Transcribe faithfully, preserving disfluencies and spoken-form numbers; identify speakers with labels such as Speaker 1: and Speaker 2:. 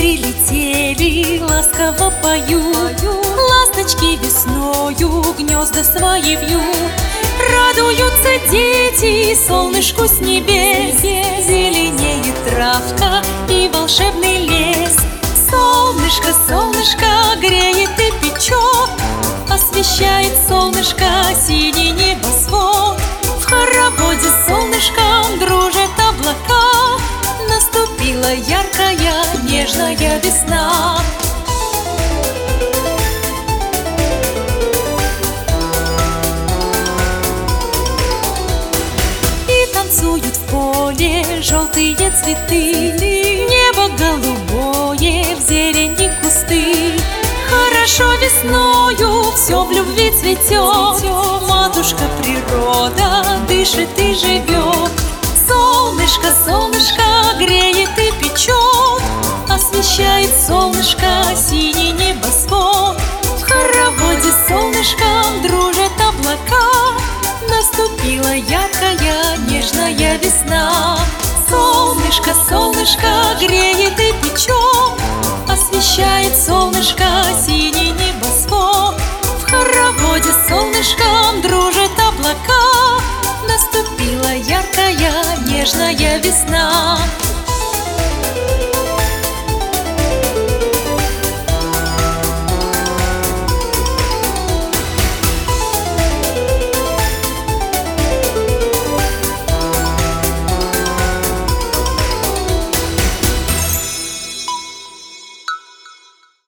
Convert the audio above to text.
Speaker 1: прилетели, ласково поют. Ласточки весною гнезда свои вьют. Радуются дети солнышку с небес. Зеленеет травка и волшебный лес. Солнышко, солнышко греет и печет. Освещает солнышко синий небосвод. В хороводе с солнышком дружат облака. Наступила яркая, нежная весна. И танцуют в поле желтые цветы. Небо голубое, в зелени кусты. Хорошо весною все в любви цветет. Матушка природа дышит и живет. Солнышко, солнышко греет и печет. Освещает солнышко синий небосвод. В хороводе с солнышком дружат облака. Наступила яркая, нежная весна. Солнышко, солнышко греет и печет. Освещает солнышко синий небосвод. В хороводе с солнышком дружат облака. Наступила яркая, нежная весна.